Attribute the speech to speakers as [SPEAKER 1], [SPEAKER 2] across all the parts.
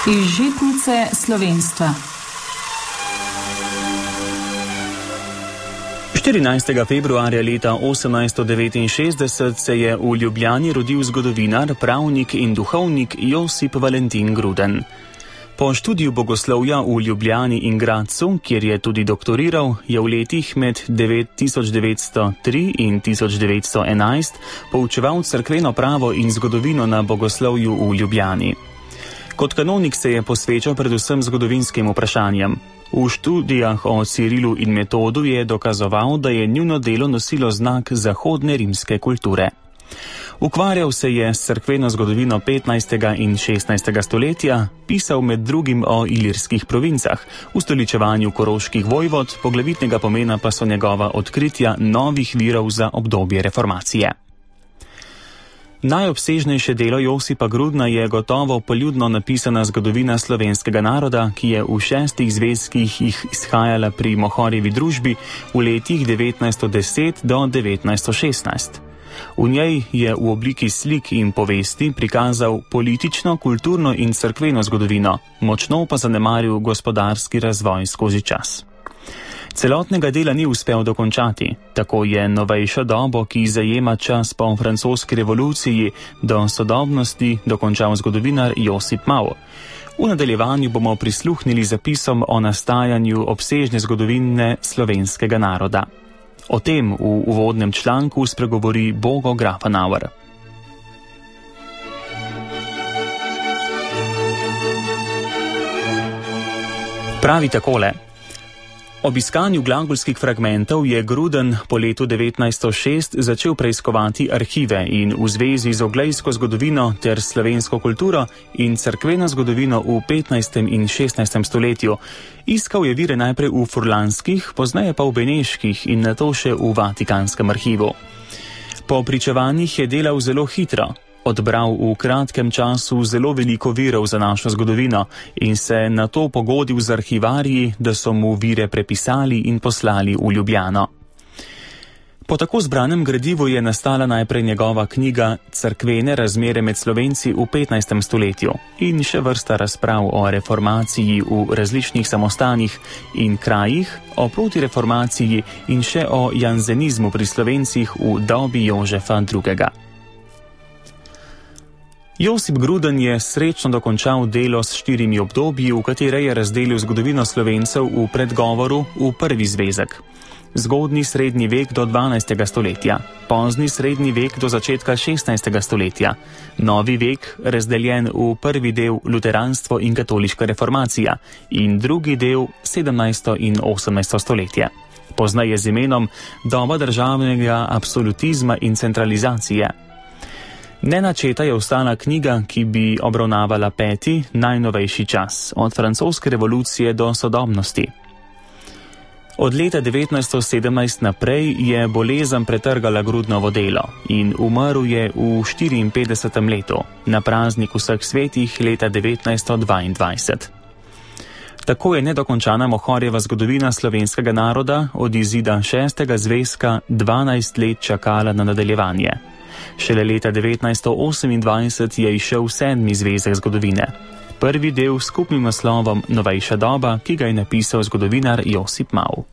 [SPEAKER 1] Iz žitnice slovenstva.
[SPEAKER 2] 14. februarja leta 1869 se je v Ljubljani rodil zgodovinar, pravnik in duhovnik Josip Valentin Gruden. Po študiju bogoslovja v Ljubljani in Gradcu, kjer je tudi doktoriral, je v letih med 1903 in 1911 poučeval cerkveno pravo in zgodovino na bogoslovju v Ljubljani. Kot kanonik se je posvečal predvsem zgodovinskim vprašanjem. V študijah o Cirilu in Metodu je dokazoval, da je njuno delo nosilo znak zahodne rimske kulture. Ukvarjal se je s cerkveno zgodovino 15. in 16. stoletja, pisal med drugim o ilirskih provincah, ustoličevanju koroških vojvod, poglavitnega pomena pa so njegova odkritja novih virov za obdobje reformacije. Najobsežnejše delo Josipa Grudna je gotovo poljudno napisana zgodovina slovenskega naroda, ki je v 6 zvezkih izhajala pri Mohorjevi družbi v letih 1910 do 1916. V njej je v obliki slik in povesti prikazal politično, kulturno in cerkveno zgodovino, močno pa zanemaril gospodarski razvoj skozi čas. Celotnega dela ni uspel dokončati, tako je novejšo dobo, ki zajema čas po francoski revoluciji, do sodobnosti dokončal zgodovinar Josip Mau. V nadaljevanju bomo prisluhnili zapisom o nastajanju obsežne zgodovine slovenskega naroda. O tem v uvodnem članku spregovori Bogo Grafenauer. Pravi takole. Ob iskanju glagolskih fragmentov je Gruden po letu 1906 začel preiskovati arhive in v zvezi z oglejsko zgodovino ter slovensko kulturo in cerkveno zgodovino v 15. in 16. stoletju. Iskal je vire najprej v furlanskih, pozneje pa v beneških in nato še v Vatikanskem arhivu. Po pričevanjih je delal zelo hitro. Odbral v kratkem času zelo veliko virov za našo zgodovino in se nato pogodil z arhivarji, da so mu vire prepisali in poslali v Ljubljano. Po tako zbranem gradivu je nastala najprej njegova knjiga Cerkvene razmere med Slovenci v 15. stoletju in še vrsta razprav o reformaciji v različnih samostanih in krajih, o protireformaciji in še o janzenizmu pri Slovencih v dobi Jožefa II. Josip Gruden je srečno dokončal delo s 4 obdobji, v katere je razdelil zgodovino Slovencev v predgovoru v prvi zvezek. Zgodnji srednji vek do 12. stoletja, pozni srednji vek do začetka 16. stoletja, novi vek razdeljen v prvi del luteranstvo in katoliška reformacija in drugi del 17. in 18. stoletje. Pozneje z imenom doba državnega absolutizma in centralizacije. Nenačeta je ostala knjiga, ki bi obravnavala 5. najnovejši čas, od francoske revolucije do sodobnosti. Od leta 1917 naprej je bolezen pretrgala Grudnovo delo in umrl je v 54. letu, na praznik vseh svetih leta 1922. Tako je nedokončana Mohorjeva zgodovina slovenskega naroda od izida 6. zvezka 12 let čakala na nadaljevanje. Šele leta 1928 je izšel 7. zvezek zgodovine. Prvi del s skupnim naslovom Novejša doba, ki ga je napisal zgodovinar Josip Mau.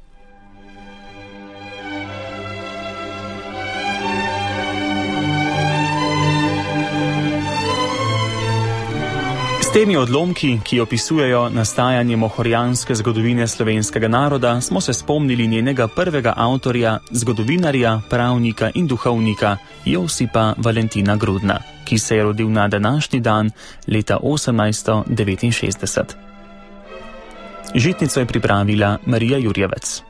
[SPEAKER 2] S temi odlomki, ki opisujejo nastajanje mohorjanske zgodovine slovenskega naroda, smo se spomnili njenega prvega avtorja, zgodovinarja, pravnika in duhovnika Josipa Valentina Grudna, ki se je rodil na današnji dan leta 1869. Žitnico je pripravila Marija Jurjevec.